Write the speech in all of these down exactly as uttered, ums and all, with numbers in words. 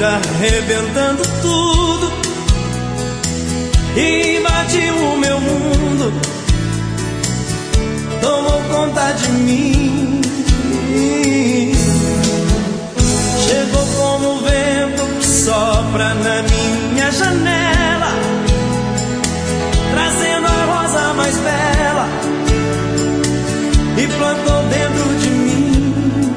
vida arrebentando tudo, invadiu o meu mundo, tomou conta de mim. Chegou como o vento que sopra na minha janela, trazendo a rosa mais bela, e plantou dentro de mim.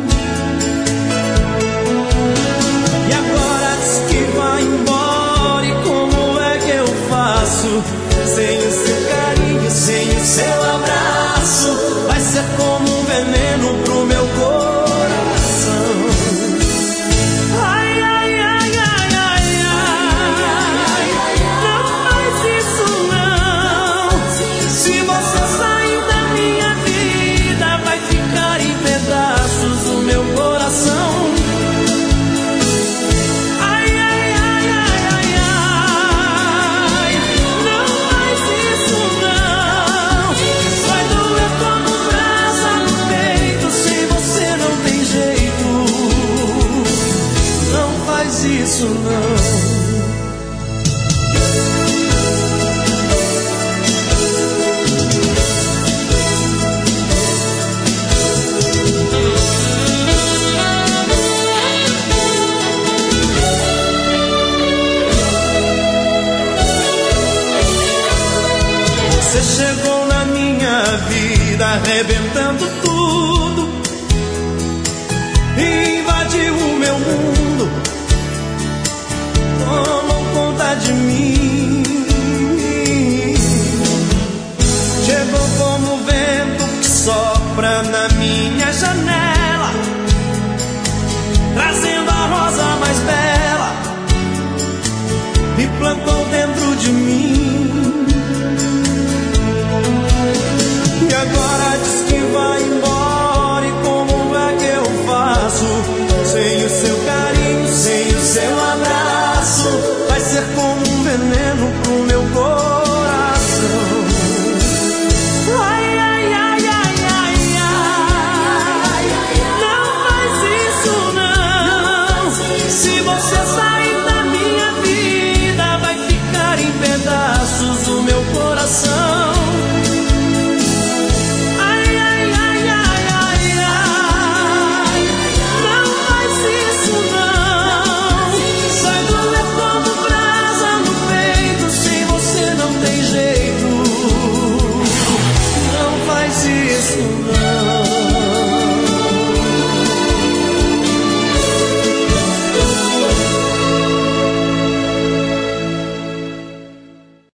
E agora diz que vai embora, e como é que eu faço? Sem o seu carinho, sem o seu abraço, vai ser como um veneno pro meu coração. Ai, ai, ai, ai, ai, ai, não faz isso não. Se você sair da minha vida, vai ficar em pedaços o meu coração. Ai, ai, ai, ai, ai, ai, não faz isso não. Vai doer como brasa no peito, sem você não tem jeito. Não faz isso não. Você chegou na minha vida arrebentando tudo, invadiu o meu mundo, tomou conta de mim. Chegou como o vento que sopra na minha janela,